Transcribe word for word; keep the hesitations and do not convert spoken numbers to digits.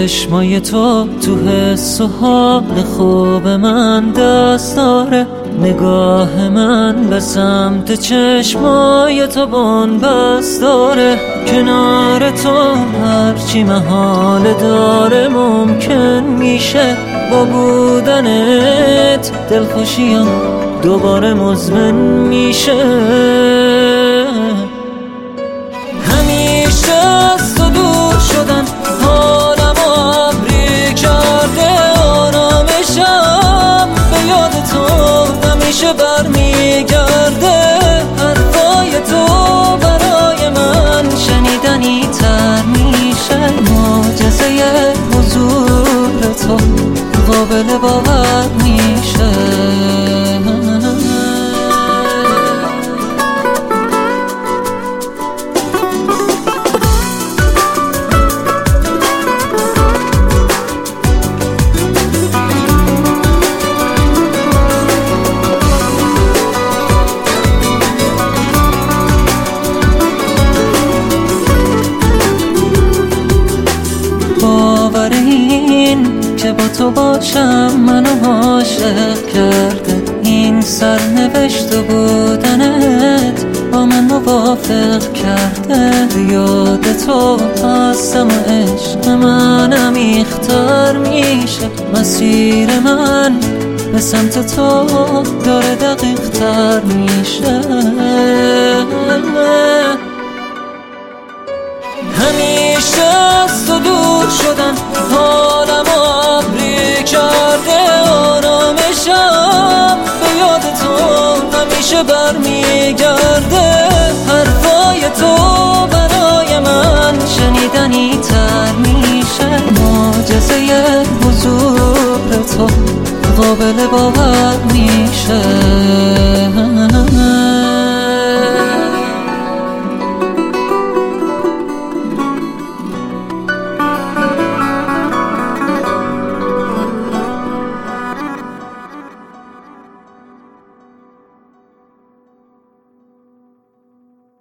چشمای تو تو حس و حال خوب من دست داره، نگاه من به سمت چشمای تو بن‌بست داره. کنار تو هرچی محال داره ممکن میشه، با بودنت دلخوشیم دوباره مزمن میشه. همیشه از تو دور شدن حالم ابری کرده، آرامشم به یاد تو همیشه برمیگرده. حرفای تو برای من شنیدنی تر میشه، معجزه حضور تو قابل باور میشه. باور این که با تو باشم منو عاشق کرده، این سرنوشت و بودنت با من موافق کرده. یاد تو هستم و عشق من عمیق‌تر میشه، مسیر من به سمت تو داره دقیق تر میشه. همیشه از تو دور شدن حالم